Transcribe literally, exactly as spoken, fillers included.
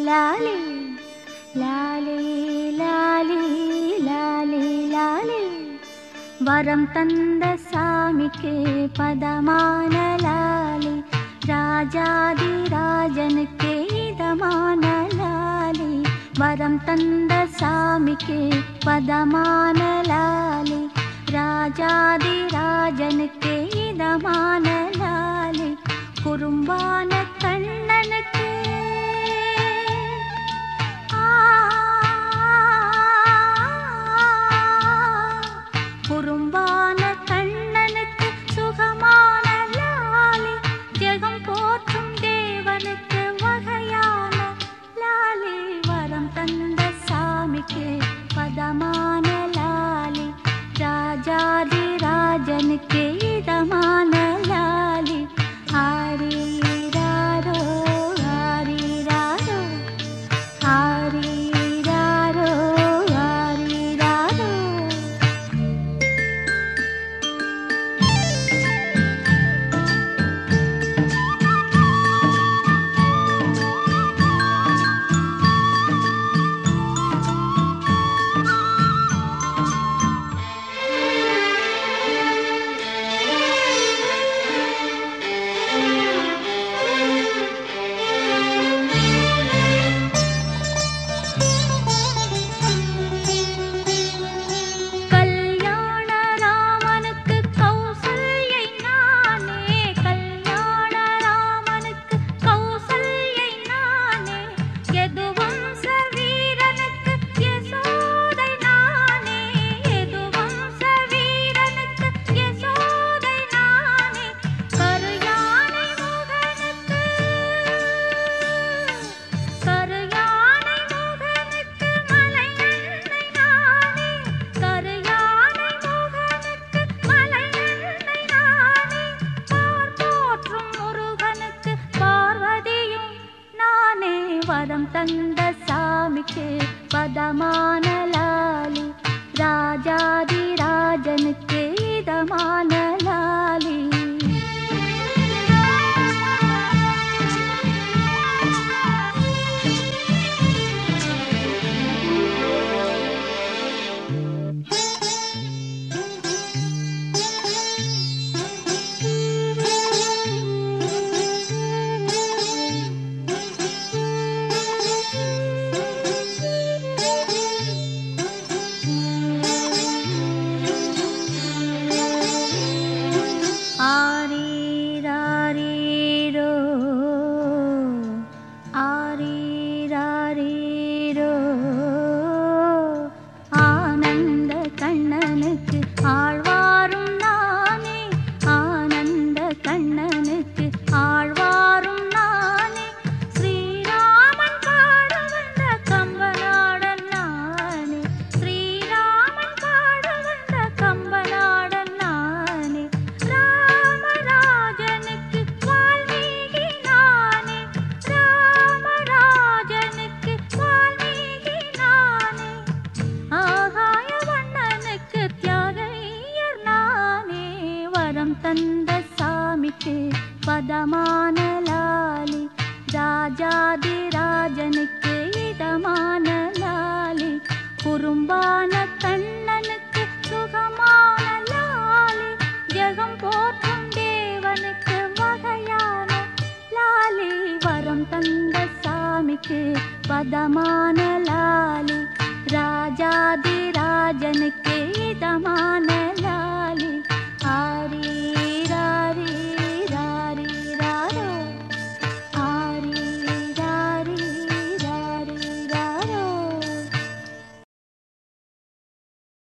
லாலே லாலே லாலே லாலே லாலே வரம் தந்த சாமிக்கு பதமான லாலே ராஜாதி ராஜனுக்கு இதமான லாலே வரம் தந்த சாமிக்கு பதமான லாலே ராஜாதி ராஜனுக்கு இதமான லாலே குறும்பான கண்ணனுக்கு குறும்பான கண்ணனுக்கு சுகமான லாலே ஜெகம் போற்றும் தேவனுக்கு வகையான லாலே வரம் தந்த சாமிக்கு பதமான லாலே ராஜாதி ராஜனுக்கு இதமான லாலே ஆரீராரோ ஆரீராரோ ஆரீராரோ ஆரீராரோ வரம் தந்த சாமிக்கு பதமான லாலே ராஜாதி ராஜனுக்கு இதமான லாலே ஆரீராரீரோ ஆரீராரீரோ ஆனந்த கண்ணனுக்கு ஆழ்வாரும் நானே ஆனந்த கண்ணனுக்கு ஆழ்வாரும் நானே ஸ்ரீராமன் பாட வந்த கம்பநாடன் நானே ஸ்ரீராமன் பாட வந்த கம்பநாடன் நானே ராமராஜனுக்கு வால்மீகி நானே ராமராஜனுக்கு வால்மீகி நானே ஆகாய வண்ணனுக்கு தியாகையர் நானே வரம் தந்த சாமிக்கு பதமான லாலே ராஜாதி ராஜனுக்கு இதமான லாலே குறும்பான கண்ணனுக்கு சுகமான லாலே ஜெகம் போற்றும் தேவனுக்கு வகையான லாலே வரம் தந்த சாமிக்கு பதமான